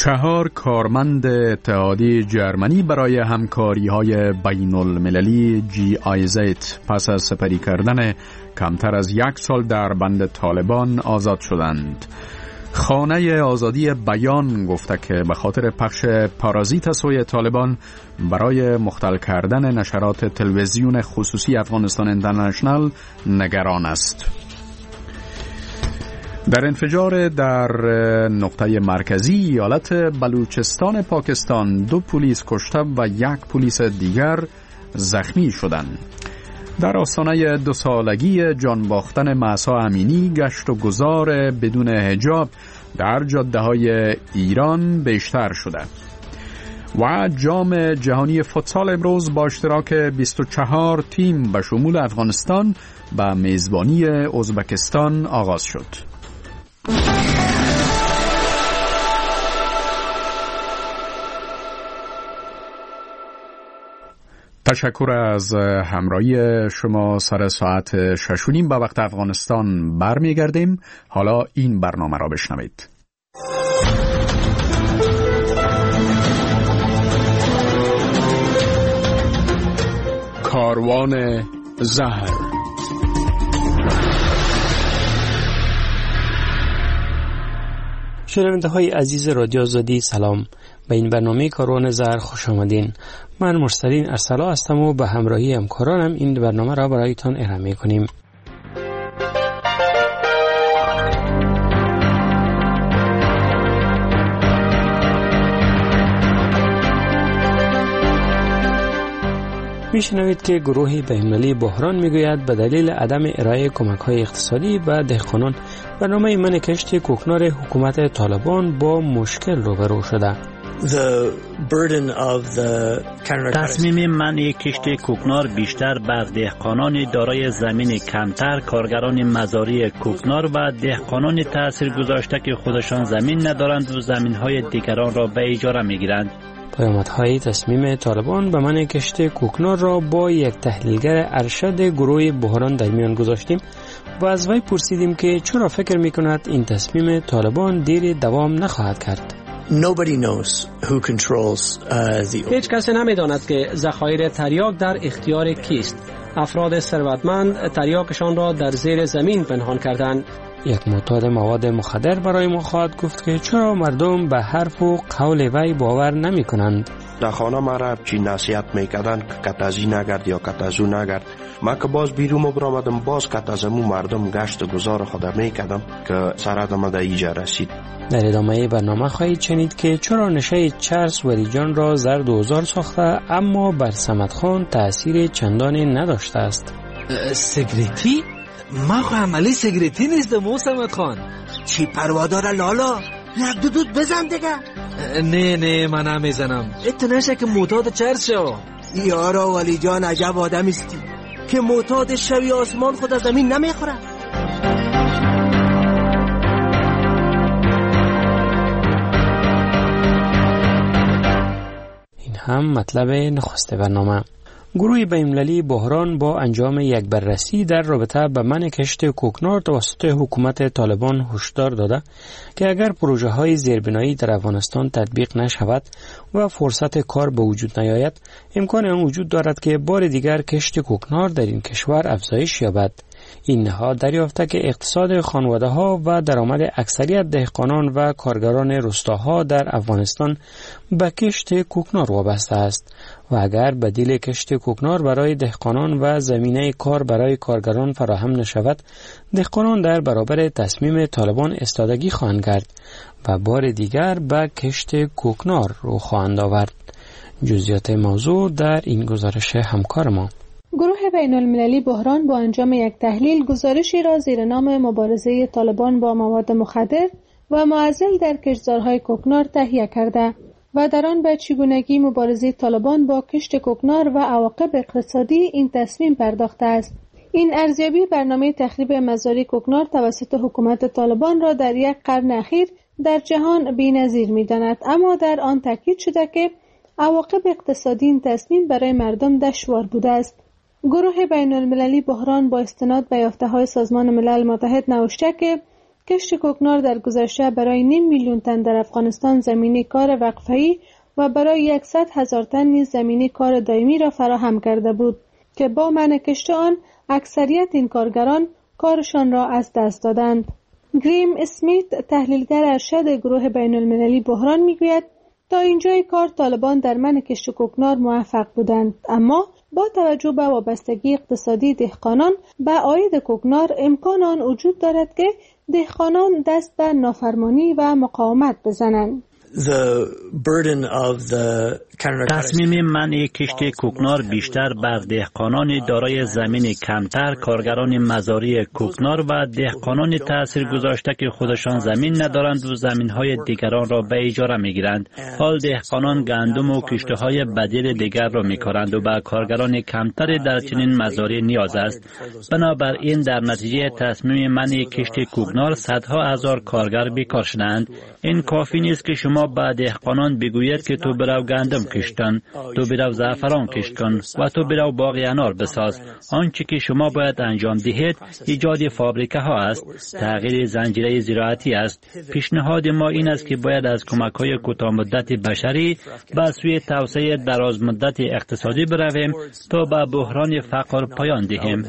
4 کارمند اتحادیه جرمنی برای همکاری‌های بین‌المللی GIZ پس از سپری کردن کمتر از 1 سال در بند طالبان آزاد شدند. خانه آزادی بیان گفته که به خاطر پخش پارازیت سوی طالبان برای مختل کردن نشرات تلویزیون خصوصی افغانستان اینترنشنال نگران است. در انفجار در نقطه مرکزی ایالت بلوچستان پاکستان 2 پلیس کشته و 1 پلیس دیگر زخمی شدند. در آستانه 2 سالگی جان باختن مهسا امینی گشت و گذار بدون حجاب در جاده‌های ایران بیشتر شده و جام جهانی فوتسال امروز با اشتراک 24 تیم به شمول افغانستان به میزبانی ازبکستان آغاز شد. تشکر از همراهی شما. سر ساعت 6:30 به وقت افغانستان برمیگردیم. حالا این برنامه را بشنوید. کاروان زهر. شنونده های عزیز رادیو آزادی سلام. به این برنامه کاروان زهر خوش آمدین. من مرسلین ارسلا هستم و به همراهی همکارانم این برنامه را برایتان ارائه کنیم. میشنوید که گروه بین‌المللی بحران میگوید به دلیل عدم ارائه کمک‌های اقتصادی به دهقانان برنامه منع کشت کوکنار حکومت طالبان با مشکل روبرو شده. تصمیم منع کشت کوکنار بیشتر بر دهقانان دارای زمین کمتر، کارگران مزاری کوکنار و دهقانان تأثیر گذاشته که خودشان زمین ندارند و زمین‌های دیگران را به اجاره می‌گیرند. پیامدهای تصمیم طالبان به منع کشت کوکنار را با یک تحلیلگر ارشد گروه بحران در میان گذاشتیم و از وی پرسیدیم که چرا فکر می‌کند این تصمیم طالبان دیر دوام نخواهد کرد. هیچ کسی نمی‌داند که ذخایر تریاک در اختیار کیست. افراد ثروتمند تریاکشان را در زیر زمین پنهان کردند. یک معتاد مواد مخدر برای ما خواهد گفت که چرا مردم به حرف و قول وی باور نمی کنند. در خانه مرا چی نصیحت میکردن که کتازی نگرد یا کتازو نگرد. ما که باز بیرون برآمدم باز کتازمو مردم گشت و گذار خودم میکردم که سرادم در اینجا رسید. در ادامه برنامه خواهید شنید که چرا نشه چرس ولیجان را زرد و زار ساخته اما بر صمد خان تأثیر چندانی نداشته است. سیگریتی؟ ما خو عملی سیگریتی نیستم و صمد خان. چی پروا داره لالا؟ یک دود بزن دیگه. نه من نمیزنم. تو نشه که معتاد چرس شو. یارا ولی جان عجب آدم استی که معتاد شوی آسمان خود از زمین نمیخوره. این هم مطلب نخست برنامه. گروه بین‌المللی بحران با انجام یک بررسی در رابطه با منع کشت کوکنار توسط حکومت طالبان هشدار داده که اگر پروژه های زیربنایی در افغانستان تطبیق نشود و فرصت کار به وجود نیاید، امکان آن وجود دارد که بار دیگر کشت کوکنار در این کشور افزایش یابد. این نهاد دریافته که اقتصاد خانواده‌ها و درآمد اکثریت دهقانان و کارگران روستاها در افغانستان به کشت کوکنار وابسته است و اگر بدیل کشت کوکنار برای دهقانان و زمینه کار برای کارگران فراهم نشود، دهقانان در برابر تصمیم طالبان استادگی خواهند کرد و بار دیگر به کشت کوکنار رو خواهند آورد. جزئیات موضوع در این گزارش همکار ما. گروه بین‌المللی بحران با انجام یک تحلیل گزارشی را زیر نام مبارزه طالبان با مواد مخدر و معضل در کشتزارهای کوکنار تهیه کرده و در آن به چگونگی مبارزه طالبان با کشت کوکنار و عواقب اقتصادی این تصمیم پرداخته است. این ارزیابی برنامه تخریب مزارع کوکنار توسط حکومت طالبان را در یک قرن اخیر در جهان بی‌نظیر می‌داند، اما در آن تاکید شده که عواقب اقتصادی این تصمیم برای مردم دشوار بوده است. گروه بین‌المللی بحران با استناد به یافته‌های سازمان ملل متحد نوشته که کشت کوکنار در گذشته برای 500,000 تن در افغانستان زمینه کار وقفه‌ای و برای 100,000 تن نیز زمینه کار دائمی را فراهم کرده بود که با منع کشت آن اکثریت این کارگران کارشان را از دست دادند. گریم اسمیت تحلیلگر ارشد گروه بین المللی بحران میگوید تا اینجای کار طالبان در منع کشت کوکنار موفق بودند، اما با توجه به وابستگی اقتصادی دهقانان به عاید کوکنار امکان آن وجود دارد که دهقانان دست به نافرمانی و مقاومت بزنند. تصمیم منع کشت کوکنار بیشتر بر دهقانان دارای زمین کمتر، کارگران مزاری کوکنار و دهقانان تأثیر گذاشته که خودشان زمین ندارند و زمین‌های دیگران را به اجاره می‌گیرند. حال دهقانان گندم و کشت‌های بدیل دیگر را می‌کارند و به کارگران کمتر در چنین مزاری نیاز است. بنابراین در نتیجه تصمیم منع کشت کوکنار صدها هزار کارگر بیکار شدند. این کافی نیست که شما به دهقانان بگوید که تو برو گندم کشت کن، تو برو زعفران کشت کن و تو برو باغ انار بساز. آنچه که شما باید انجام دهید ایجاد فابریکه ها است، تغییر زنجیره زراعتی است. پیشنهاد ما این است که باید از کمک های کوتاه مدت بشری به سوی توسعه دراز مدت اقتصادی برویم تا به بحران فقر پایان دهیم.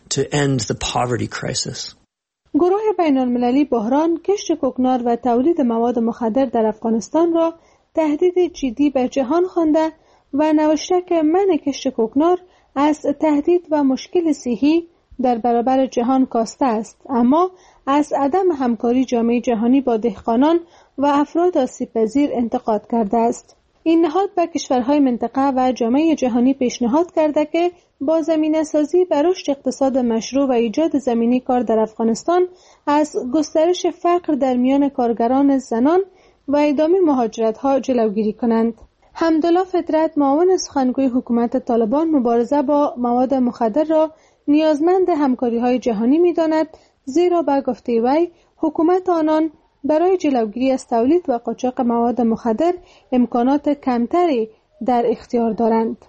گروه بین المللی بحران کشت کوکنار و تولید مواد مخدر در افغانستان را تهدید جدی به جهان خوانده و نوشته که منع کشت کوکنار از تهدید و مشکل صحی در برابر جهان کاسته است، اما از عدم همکاری جامعه جهانی با دهقانان و افراد آسیب‌پذیر انتقاد کرده است. این نهاد به کشورهای منطقه و جامعه جهانی پیشنهاد کرده که با زمینه‌سازی بر رشد اقتصاد مشروع و ایجاد زمینه کار در افغانستان از گسترش فقر در میان کارگران زنان و ادامه مهاجرت‌ها جلوگیری کنند. حمدالله فطرت معاون سخنگوی حکومت طالبان مبارزه با مواد مخدر را نیازمند همکاری‌های جهانی می‌داند، زیرا به گفته وی حکومت آنان برای جلوگیری از تولید و قاچاق مواد مخدر امکانات کمتری در اختیار دارند.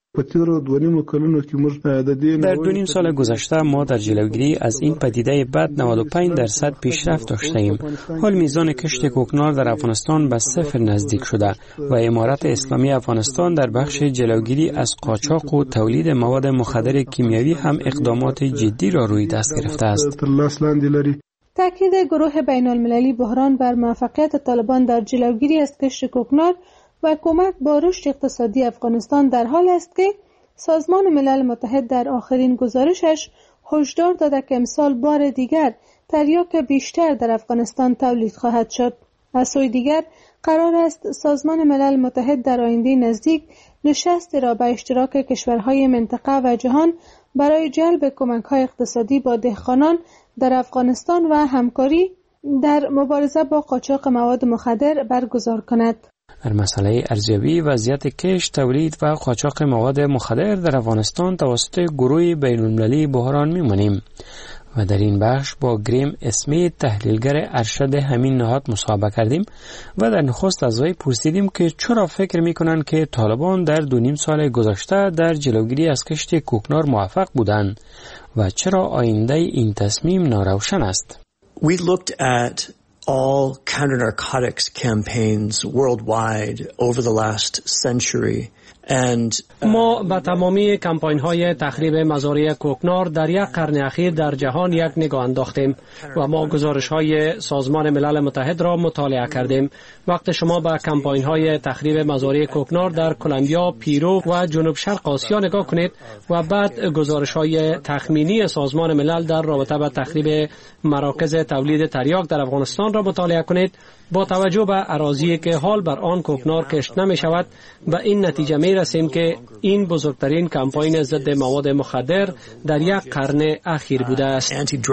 در 2.5 سال گذشته ما در جلوگیری از این پدیده بد 95% پیشرفت داشته ایم. حال میزان کشت کوکنار در افغانستان به 0 نزدیک شده و امارت اسلامی افغانستان در بخش جلوگیری از قاچاق و تولید مواد مخدر کیمیایی هم اقدامات جدی را روی دست گرفته است. تاکید گروه بین المللی بحران بر موفقیت طالبان در جلوگیری از کشت کوکنار و کمک با رشد اقتصادی افغانستان در حال است که سازمان ملل متحد در آخرین گزارشش هشدار داده که امسال بار دیگر تریاک بیشتر در افغانستان تولید خواهد شد. از سوی دیگر قرار است سازمان ملل متحد در آینده نزدیک نشستی را به اشتراک کشورهای منطقه و جهان برای جلب کمک‌های اقتصادی با دهقانان در افغانستان و همکاری در مبارزه با قاچاق مواد مخدر برگزار کند. در مسئله ارزیابی وضعیت کشت، تولید و قاچاق مواد مخدر در افغانستان توسط گروه بین المللی بحران می‌مانیم و در این بخش با گریم اسمیت تحلیلگر ارشد همین نهاد مصاحبه کردیم و در نخست از وی پرسیدیم که چرا فکر می‌کنند که طالبان در 2.5 سال گذشته در جلوگیری از کشت کوکنار موفق بودند و چرا آینده این تصمیم ناروشن است. We looked at all counter-narcotics campaigns worldwide over the last century. ما به تمامی کمپاین‌های تخریب مزارع کوکنار در یک قرن اخیر در جهان یک نگاه انداختیم و ما گزارش‌های سازمان ملل متحد را مطالعه کردیم. وقتی شما به کمپاین‌های تخریب مزارع کوکنار در کلمبیا، پیرو و جنوب شرق آسیا نگاه کنید و بعد گزارش‌های تخمینی سازمان ملل در رابطه با تخریب مراکز تولید تریاک در افغانستان را مطالعه کنید، با توجه به اراضی که حال بر آن کوکنار کشت نمی شود به این نتیجه می رسیم که این بزرگترین کمپاین ضد مواد مخدر در یک قرن اخیر بوده است.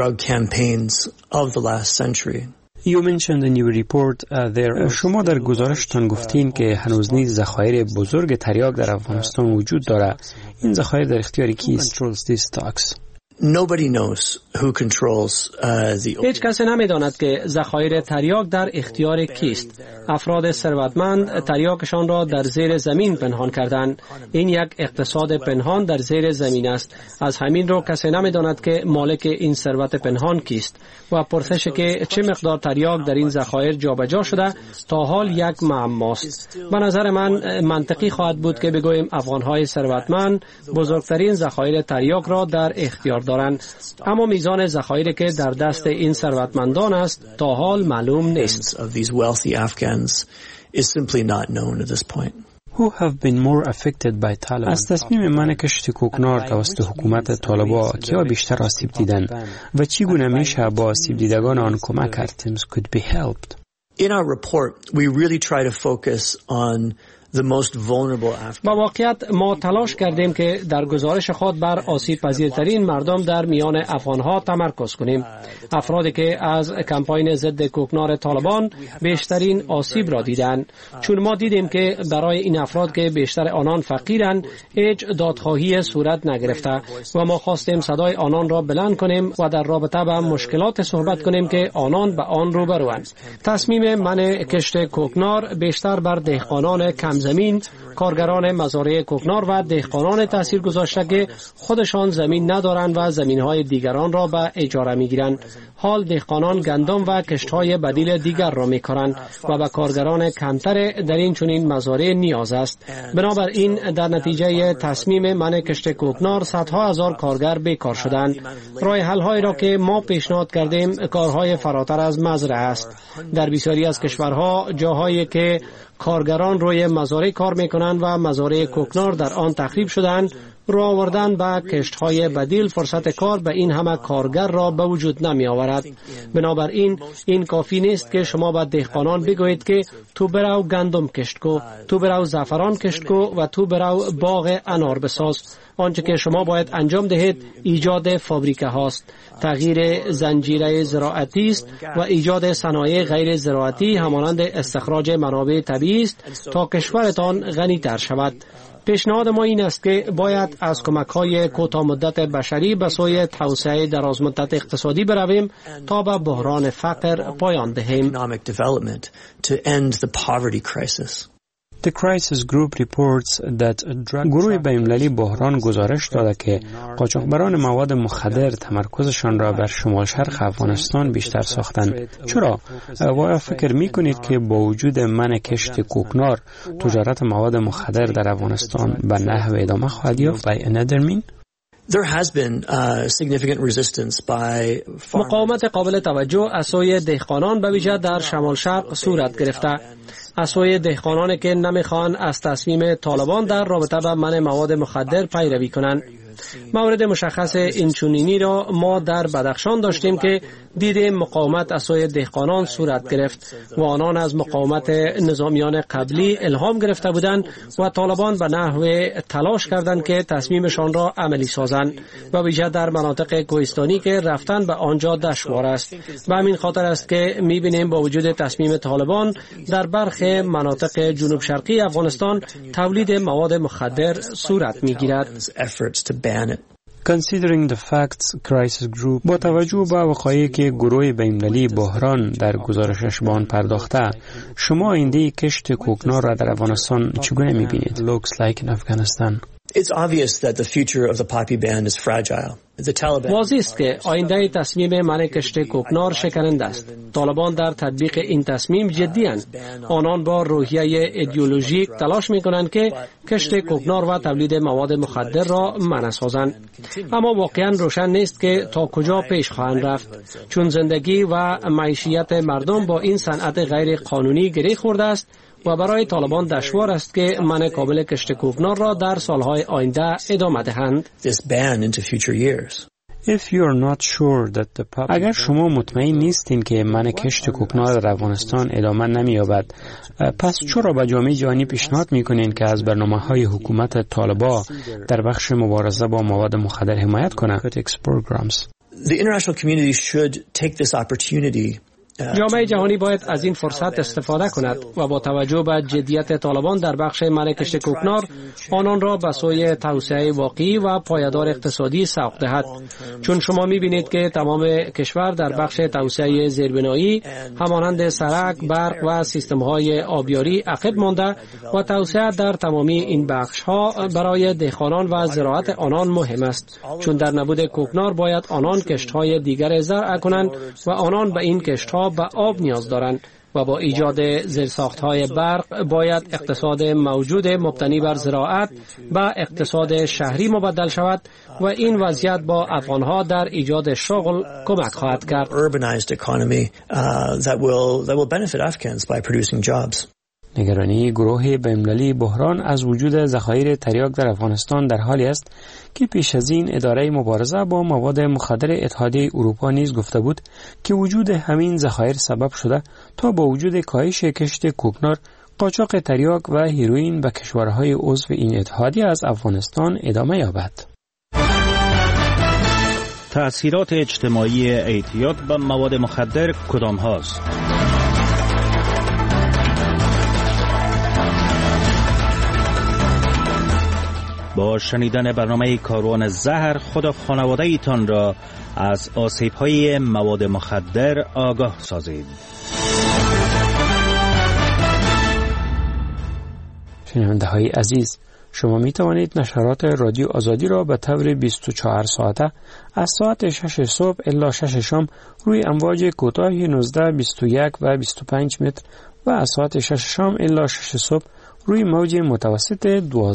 You mentioned in your report شما در گزارشتان گفتین که هنوز نیز ذخایر بزرگ تریاک در افغانستان وجود داره. این ذخایر در اختیار کیست؟ Nobody knows who controls the هیچ کسی نمی‌داند که ذخایر تریاک در اختیار کیست. افراد ثروتمند تریاکشان را در زیر زمین پنهان کردند. این یک اقتصاد پنهان در زیر زمین است. از همین رو کسی نمی‌داند که مالک این ثروت پنهان کیست و پرسش که چه مقدار تریاک در این ذخایر جابجا شده تا حال یک معماست. به نظر من منطقی خواهد بود که بگوییم افغان‌های ثروتمند بزرگترین ذخایر تریاک را در اختیار دارند، اما میزان ذخایری که در دست این ثروتمندان است تا حال معلوم نیست. از تصمیم منع کشت کوکنار توسط حکومت طالبان کیا بیشتر آسیب دیدند و چگونه میشه با آسیب دیدگان آن کمک کرد؟ In our report, we really try to focus on the most vulnerable Afghans. با واقعیت ما تلاش کردیم که در گزارش خود بر آسیب پذیرترین مردم در میان افغانها تمرکز کنیم. افرادی که از کمپاین ضد کوکنار طالبان بیشترین آسیب را دیدند، چون ما دیدیم که برای این افراد که بیشتر آنان فقیرند هیچ دادخواهی صورت نگرفته و ما خواستیم صدای آنان را بلند کنیم و در رابطه با مشکلات صحبت کنیم که آنان به آن روبروند. تصمیم منع کشت کوکنار بیشتر بر دهقانان کم زمین، کارگران مزارع کوکنار و دهقانان تاثیر گذاشته که خودشان زمین ندارند و زمینهای دیگران را به اجاره میگیرند. حال دهقانان گندم و کشتهای بدیل دیگر را میکارند و به کارگران کمتر در این چنین مزارع نیاز است. بنابراین در نتیجه تصمیم منع کشت کوکنار صدها هزار کارگر بیکار شدند. راه حل هایی را که ما پیشنهاد کردیم کارهای فراتر از مزرعه است. در بسیاری از کشورها جاهایی که کارگران روی مزارع کار میکنند و مزارع کوکنار در آن تخریب شدند، راه آوردن به کشت‌های بدیل فرصت کار به این همه کارگر را به وجود نمی آورد. بنابراین این کافی نیست که شما به دهقانان بگویید که تو برو گندم کشت کو، تو برو زعفران کشت کو و تو برو باغ انار بساز. آنچه که شما باید انجام دهید ایجاد فابریکه هاست، تغییر زنجیره زراعتی است و ایجاد صنایع غیر زراعتی همانند استخراج منابع طبیعی است تا کشورتان غنی‌تر شود. پیشنهاد ما این است که باید از کمک‌های کوتاه مدت بشری به سوی توسعه درازمدت اقتصادی برویم تا به بحران فقر پایان دهیم. گروه بین‌المللی بحران گزارش داده که قاچاقبران مواد مخدر تمرکزشان را بر شمال شرق افغانستان بیشتر ساختند. چرا؟ و فکر می‌کنید که با وجود منع کشت کوکنار تجارت مواد مخدر در افغانستان به نحو ادامه خواهد یافت؟ There has been significant resistance by مقاومت قابل توجه از سوی دهقانان به ویژه در شمال شرق صورت گرفته. از سوی دهقانانی که نمیخوان از تصمیم طالبان در رابطه با منع مواد مخدر پیروی کنند. مورد مشخص اینچنینی را ما در بدخشان داشتیم که دیدیم مقاومت از سوی دهقانان صورت گرفت و آنان از مقاومت نظامیان قبلی الهام گرفته بودند و طالبان به نحو تلاش کردند که تصمیمشان را عملی سازند و ویژه در مناطق کوهستانی که رفتن به آنجا دشوار است. و همین خاطر است که می‌بینیم با وجود تصمیم طالبان در برخی مناطق جنوب شرقی افغانستان تولید مواد مخدر صورت می‌گیرد. Considering the facts, crisis group با توجه به وقایعی که گروه بین‌المللی بحران در گزارشش به آن پرداخته، شما آینده کشت کوکنار را در افغانستان چگونه می‌بینید؟ Looks like in Afghanistan. It's obvious that the future of the poppy ban is fragile. واضح است که آینده تصمیم منع کشت کوکنار شکننده است. طالبان در تطبیق این تصمیم جدی‌اند. آنان با روحیه ایدئولوژیک تلاش می‌کنند که کشت کوکنار و تولید مواد مخدر را منع سازند. اما واقعاً روشن نیست که تا کجا پیش خواهند رفت، چون زندگی و معیشت مردم با این صنعت غیر قانونی گره خورده است و برای طالبان دشوار است که منع کامل کشت کوکنار را در سالهای آینده ادامه دهند. اگر شما مطمئن نیستین که منع کشت کوکنار در افغانستان ادامه نمی‌یابد، پس چرا به جامعه جهانی پیشنهاد می‌کنین که از برنامه‌های حکومت طالبان در بخش مبارزه با مواد مخدر حمایت کنند؟ The international community should take this opportunity جامعه جهانی باید از این فرصت استفاده کند و با توجه به جدیت طالبان در بخش منع کشت کوکنار آنان را به سوی توسعه واقعی و پایدار اقتصادی سوق دهد. چون شما می‌بینید که تمام کشور در بخش توسعه زیربنایی همانند سرک، برق و سیستم‌های آبیاری عقب مانده و توسعه در تمامی این بخش‌ها برای دهقانان و زراعت آنان مهم است. چون در نبود کوکنار باید آنان کشت‌های دیگر زرع کنند و آنان به این کشت‌ها به آب نیاز دارند و با ایجاد زیرساخت‌های برق باید اقتصاد موجود مبتنی بر زراعت به اقتصاد شهری مبدل شود و این وضعیت با افغان‌ها در ایجاد شغل کمک خواهد کرد. نگرانی گروه بین‌المللی بحران از وجود ذخایر تریاک در افغانستان در حالی است که پیش از این اداره مبارزه با مواد مخدر اتحادیه اروپا نیز گفته بود که وجود همین ذخایر سبب شده تا با وجود کاهش کشت کوکنار، قاچاق تریاک و هیروئین به کشورهای عضو این اتحادیه از افغانستان ادامه یابد. تأثیرات اجتماعی اعتیاد به مواد مخدر کدام هاست؟ با شنیدن برنامه کاروان زهر خود و خانواده ایتان را از آسیب‌های مواد مخدر آگاه سازید. شنونده‌های عزیز، شما می توانید نشرات رادیو آزادی را به طور 24 ساعته از ساعت 6 صبح الی 6 شام روی امواج کوتاه 19، 21 و 25 متر و از ساعت 6 شام الی 6 صبح روی موج متوسط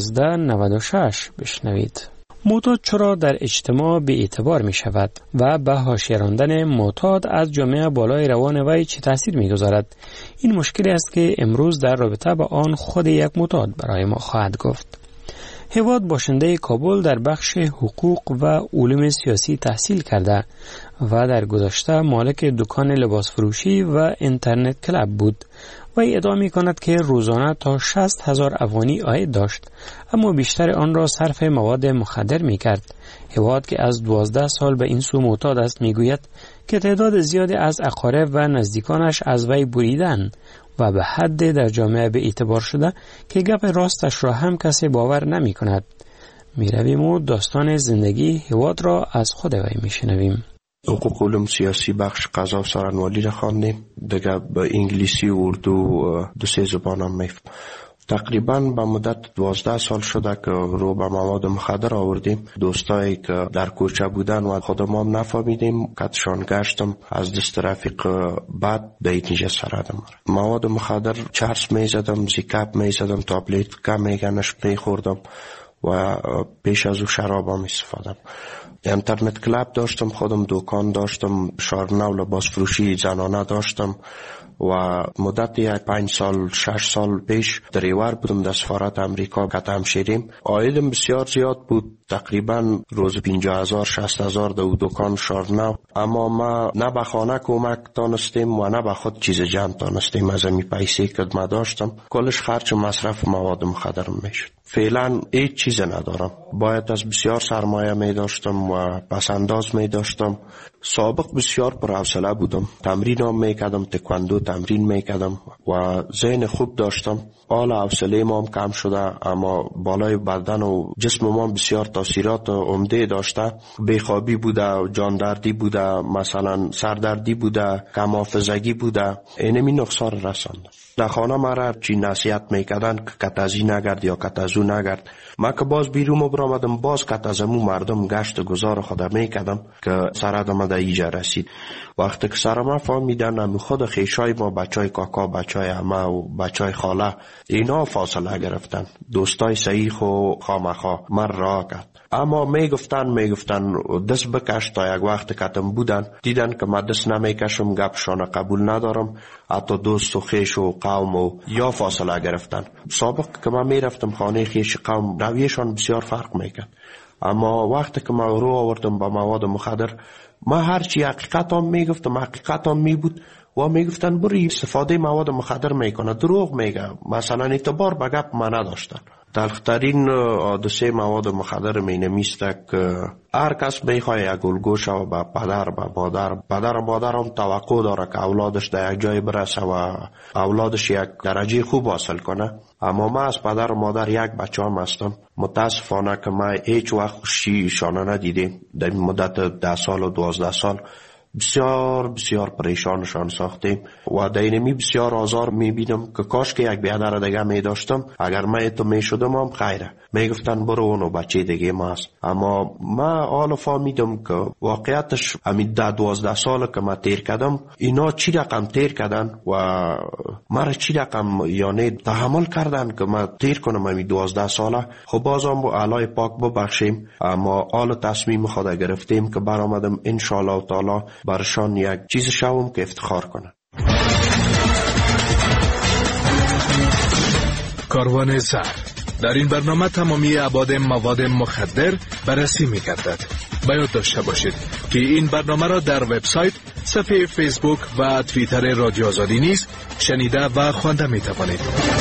1296 بشنوید. معتاد چرا در اجتماع به اعتبار می شود و به حاشیه راندن معتاد از جامعه بالای روان وی چه تأثیر می گذارد؟ این مشکلی است که امروز در رابطه با آن خود یک معتاد برای ما خواهد گفت. هیواد باشنده کابل در بخش حقوق و علوم سیاسی تحصیل کرده و در گذشته مالک دکان لباس فروشی و اینترنت کلاب بود. و ادعا می کند که روزانه تا 60,000 افغانی عاید داشت، اما بیشتر آن را صرف مواد مخدر می کرد. هیواد که از 12 سال به این سو معتاد است می گوید که تعداد زیادی از اقارب و نزدیکانش از وی بریدن و به حد در جامعه به اعتبار شده که گپ راستش را هم کسی باور نمی کند. می رویم و داستان زندگی هیواد را از خود وی می شنویم. حقوق علوم سیاسی بخش قضا و سارنوالی را خواندیم. دیگه به انگلیسی و اردو 2-3 زبان هم میفهم. تقریبا به مدت 12 سال شده که رو به مواد مخدر آوردیم. دوستایی که در کوچه بودن و خودم هم نفهمیدیم کتشان گشتم از دست رفیق بعد به اینجا سردم. مواد مخدر چرس میزدم، زیکاپ میزدم، تابلیت که میگنش میخوردم و پیش از او شراب هم استفادم. اینترنت کلاب داشتم، خودم دکان داشتم، شارنو لباس فروشی زنانه داشتم و مدت 5 سال 6 سال پیش دریور بودم در سفارت امریکا قطعم شیریم. عایدم بسیار زیاد بود، تقریبا روز 50,000 60,000 در دکان شارنو، اما ما نه به خانه کمک دانستیم و نه به خود چیز جمع دانستیم. از امی پیسی که ما داشتم کلش خرچ مصرف مواد مخدرم میشد. فعلا هیچ چیز ندارم. باید از بسیار سرمایه می داشتم و پسنداز می داشتم. سابق بسیار پرحوصله بودم، تمرین هم می کردم، تکواندو تمرین می کردم و ذهن خوب داشتم. حالا حوصله ما هم کم شده، اما بالای بدن و جسم ما بسیار تاثیرات عمده داشته. بیخوابی بوده، جاندردی بوده، مثلا سردردی بوده، کم حافظگی بوده. اینمی نقصان رسانده. در خانه مرا چی نصیحت میکردن که کتازی نگرد یا کتازو نگرد. ما که باز بیرون برآمدم، باز کتازمو مردم گشت گذار خود میکردم که سرم در ایجا رسید. وقتی که سرم فهمیدن هم خود خیشای ما، بچای کاکا، بچای عمه و بچای خاله، اینا فاصله گرفتن. دوستای صحیح و خامخا من راه کرد. اما میگفتن دست بکش. تا یک وقت کتم بودن دیدن که من دست نمیکشم، گپشان قبول ندارم، حتی دوست و خیش و قوم و یا فاصله گرفتن. سابق که من میرفتم خانه خیش قوم، رویشان بسیار فرق میکرد. اما وقتی که من رو آوردم با مواد مخدر، ما هرچی حقیقت هم میگفتم حقیقت هم میبود و میگفتن بری استفاده مواد مخدر میکنه، دروغ میگه، مثلا اعتبار به گپ من نداشتن. تلخترین حادثه مواد مخدر مینمیست که هر کس میخواه یک الگوش و به پدر و مادر هم توقع داره که اولادش در یک جای برسه و اولادش یک درجه خوب حاصل کنه. اما من از پدر و مادر یک بچه هم هستم. متاسفانه که من هیچ وقت خوشی شانه ندیدیم. در مدت 10 سال و 12 سال بسیار پریشانشان ساختیم و در اینمی بسیار آزار میبینم که کاش که یک بیادر دیگه میداشتم. اگر من تو میشدم هم خیره، میگفتن برو اونو بچه دیگه ما هست. اما من حالا فهمیدم که واقعیتش همین 12 سال که من تیر کردم اینا چی رقم تیر کردن و مرا چی رقم یعنی تحمل کردن که من تیر کنم همین 12 ساله. خب بازم با اعلی پاک ببخشیم، اما حالا تصمیم خود گرفتیم که برآمدم انشالله تعالی برشان یک چیز شوم که افتخار کنه. کاروان زر در این برنامه تمامی ابعاد مواد مخدر بررسی می‌گردد. باید داشته باشید که این برنامه را در وبسایت، صفحه فیسبوک و توییتر رادیو آزادی نیز شنیده و خوانده می‌توانید.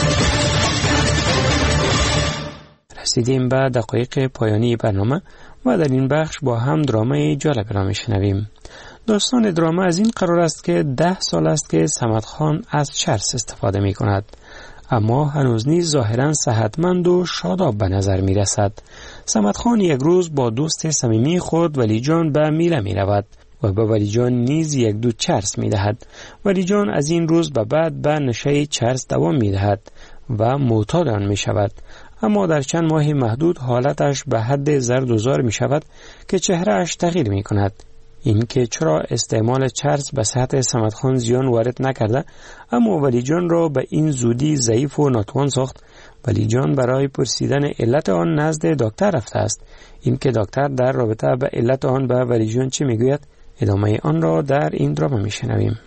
رسیدیم به دقایق پایانی برنامه و در این بخش با هم درامای جالب را می‌شنویم. داستان دراما از این قرار است که 10 سال است که صمد خان از چرس استفاده می کند، اما هنوز نیز ظاهراً صحتمند و شاداب به نظر می رسد. صمد خان یک روز با دوست صمیمی خود ولی جان به میله می رود و به ولی جان نیز یک دو چرس می دهد. ولی جان از این روز به بعد به نشه چرس دوام می دهد و معتاد آن می شود. اما در چند ماه محدود حالتش به حد زرد و زار می شود که چهرهش تغییر می کند. این که چرا استعمال چرس به صحت صمد خان زیان وارد نکرده، اما ولی جان را به این زودی ضعیف و ناتوان ساخت. ولی جان برای پرسیدن علت آن نزد دکتر رفته است. این که دکتر در رابطه به علت آن به ولی جان چه میگوید، ادامه آن را در این دراما میشنویم.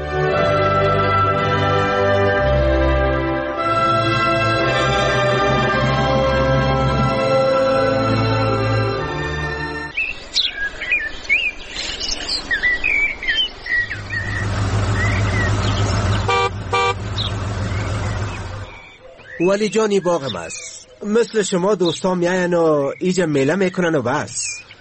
ولی جانی باغم است. مثل شما دوستان میاین و ایجا میله میکنن و بس.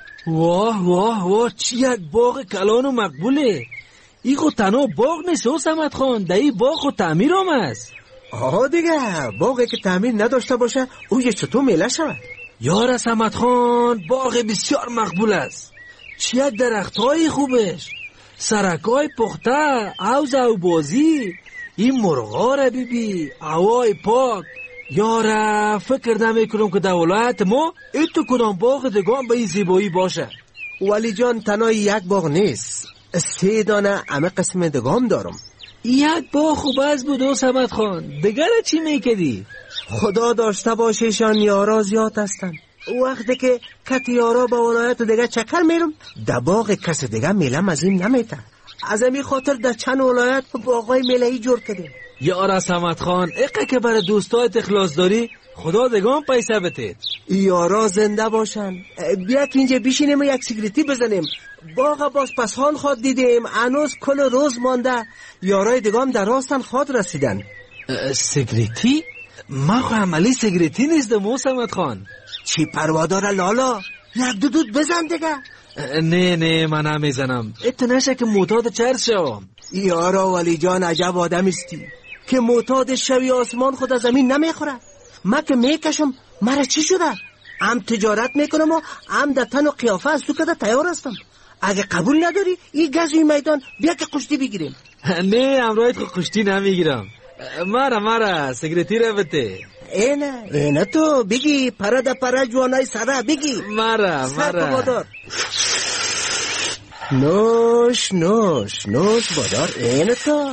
واه واه واه، چی یک باغ کلان و مقبوله. ای خود تنها باغ نیست و صمد خان، در این باغ خود تعمیر هم است. آها دیگه، باغی که تعمیر نداشته باشه او یه چطور میله شود؟ یار صمد خان، باغ بسیار مقبول است. چی یک درخت های خوبش، سرک های پخته، عوض و بازی، این مرغا را بیبی، هوای پاک. یاره فکر نمیکنم که در ولایت ما ایتو کدام باغ دگان به این زیبایی باشه. ولی جان تنها یک باغ نیست، 3 دانه همه قسم دگام دارم. یک باغ خوب از بود و صمد خان، دیگر چی میکدی؟ خدا داشته باشه شان یارا زیاد هستن. وقتی که کت یارا به ولایت دیگه چکر میرم، در باغ کس دیگه میلم از این نمیتر. از این خاطر در چند ولایت باغای میلهی جور کردیم. یارا صمد خان، اقه که برای دوستایت اخلاص داری، خدا دگان پیسه بتید. یارا زنده باشن. بیا که اینجا بشینیم و یک سیگریتی بزنیم. باغ باز پسان خواد دیدیم، هنوز کل روز مانده. یارای دگان در راستن خواد رسیدن. سیگریتی؟ ما خو عملی سیگریتی نیستم و صمد خان. چی پروادار لالا، یک دو دود بزن دیگه. نه من نمیزنم، اتو نشه که معتاد چرس شوم. یارا ولی جان عجب آدم استی که معتاد شوی آسمان خود از زمین نمیخوره. من که میکشم مرا چی شده؟ هم تجارت میکنم و هم در تن و قیافه از تو کده تیار هستم. اگه قبول نداری این گزوی میدان بیا که کشتی بگیریم. نه امروز خود کشتی نمیگیرم. مرا سیگریتی رو بده. اینه تو بگی پرا دا پرا جوانای سره بگی. مرا نوش بادار. اینه تو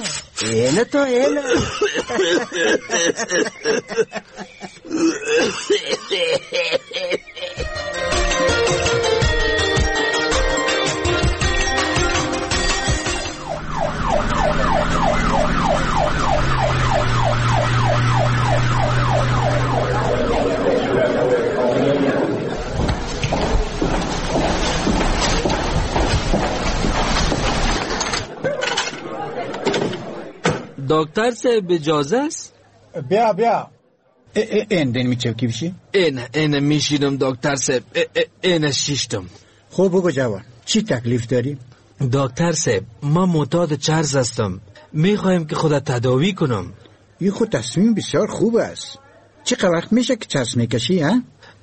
دکتر صاحب اجازه است؟ بیا این میچه کی بشی؟ این میشیدم دکتر صاحب. این شیشتم. خب بگو جوان چی تکلیف داری؟ دکتر صاحب من معتاد چرس هستم. میخوایم که خودت تداوی کنم. این خود تصمیم بسیار خوب است. چقدر وقت میشه که چرس میکشی ها؟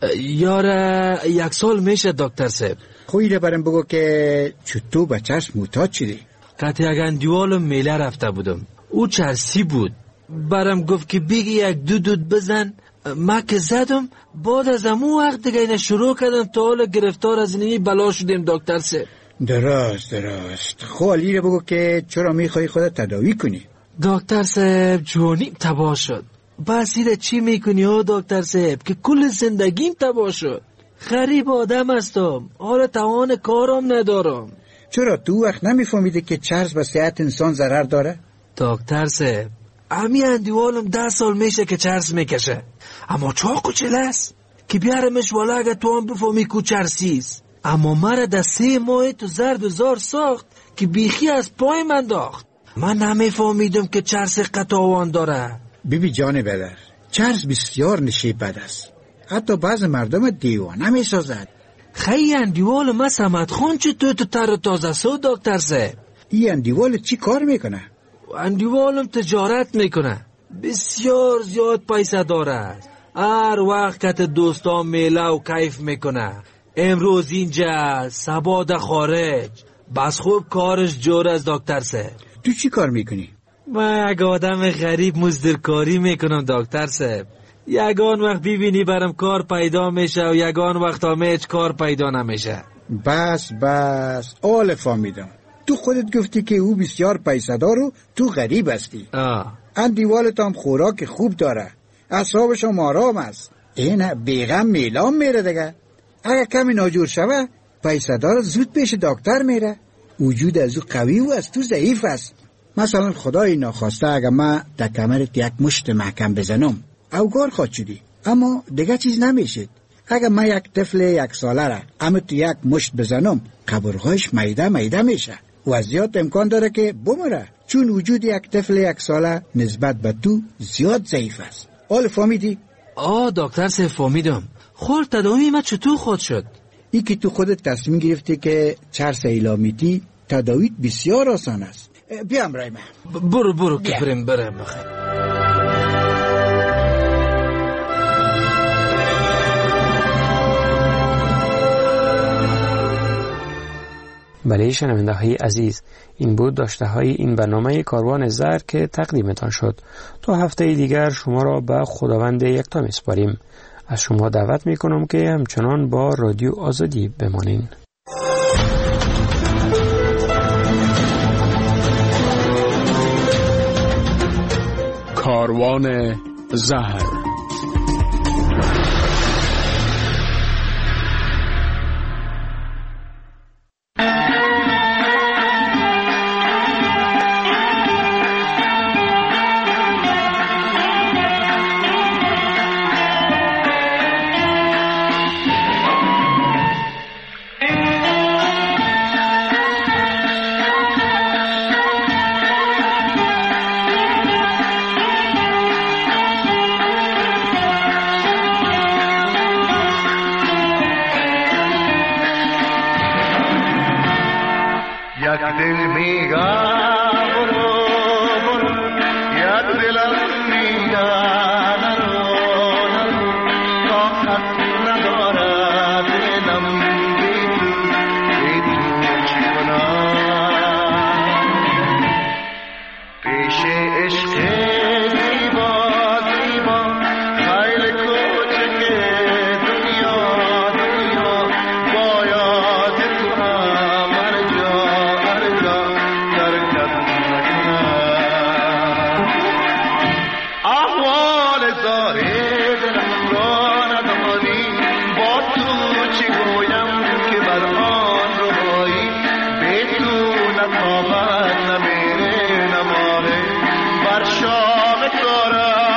یاره 1 سال میشه دکتر صاحب. خویده برم بگو که چطور به چرس معتاد شدی؟ قطعی اگه دیوالم میله رفته بودم. او چرسی بود. برم گفت که بگی 1 دود بزن. ما که زدم بعد از امو وقت دیگه اینه شروع کردم تا حالا گرفتار از اینی بلا شدیم دکتر صاحب. درست. خالی رو بگو که چرا میخوای خودت تداوی کنی؟ دکتر صاحب جوانیم تباه شد. بس ایره چی میکنی ها دکتر صاحب که کل زندگیم تباه شد. غریب آدم هستم. حالا توان کارم ندارم. چرا تو وقت نمیفهمیده که چرس به صحت انسان ضرر داره؟ دکتر صاحب امی اندیوالم 10 سال میشه که چرس میکشه. اما چاقو چله است که بیارمش والا اگه تو هم بفهمی کو چرسیست. اما مرا در 3 ماه تو زرد و زار ساخت که بیخی از پای من داخت. من نمیفهمیدم که چرس قطاوان داره. بیبی جان بدر چرس بسیار نشیب بد است. حتی بعض مردم دیوانه میسازد. خیلی اندیوال ما سمت خون چه تو تر و تازه سو دکتر صاحب. این اندیوال چی کار میکنه؟ اندیوالم تجارت میکنه. بسیار زیاد پیسه داره. هر وقت که دوستان میله و کیف میکنه. امروز اینجا سبا در خارج. بس خوب کارش جور از دکتر صاحب. تو چی کار میکنی؟ من یک آدم غریب مزدورکاری میکنم دکتر صاحب. یگان وقت ببینی برم کار پیدا میشه و یگان وقت هم هیچ کار پیدا نمیشه. بس آل فهمیدم. تو خودت گفتی که او بسیار پیسه دار و تو غریب هستی. اندیوالت هم خوراک خوب داره. اعصابش هم آرام است. این بیغم میلام میره دیگه. اگه کمی ناجور شوه پیسه دار زود پیش دکتر میره. وجود از او قوی و از تو ضعیف است. مثلا خدای ناخواسته اگه من در کمرت 1 مشت محکم بزنم اوگار خواهد شدی، اما دیگه چیز نمیشد. اگه من 1 طفل 1 ساله را اما تو 1 مشت بزنم قبرهایش میده میشه و زیاد امکان داره که بمره، چون وجود 1 طفل 1 ساله نسبت به تو زیاد ضعیف است. حال فهمیدی؟ دکتر صاحب فهمیدم. خور تداوی من چطور خود شد؟ ای که تو خودت تصمیم گرفتی که چرس ایلامیتی تداویت بسیار آسان است. بیام رای من. برو که برم بخیر. بله شنونده های عزیز، این بود داشته های این برنامه کاروان زر که تقدیمتان شد. تا هفته دیگر شما را به خداوند یکتا میسپاریم. از شما دعوت میکنم که همچنان با رادیو آزادی بمانین. کاروان زهر. نمیره نماره بر شام کارم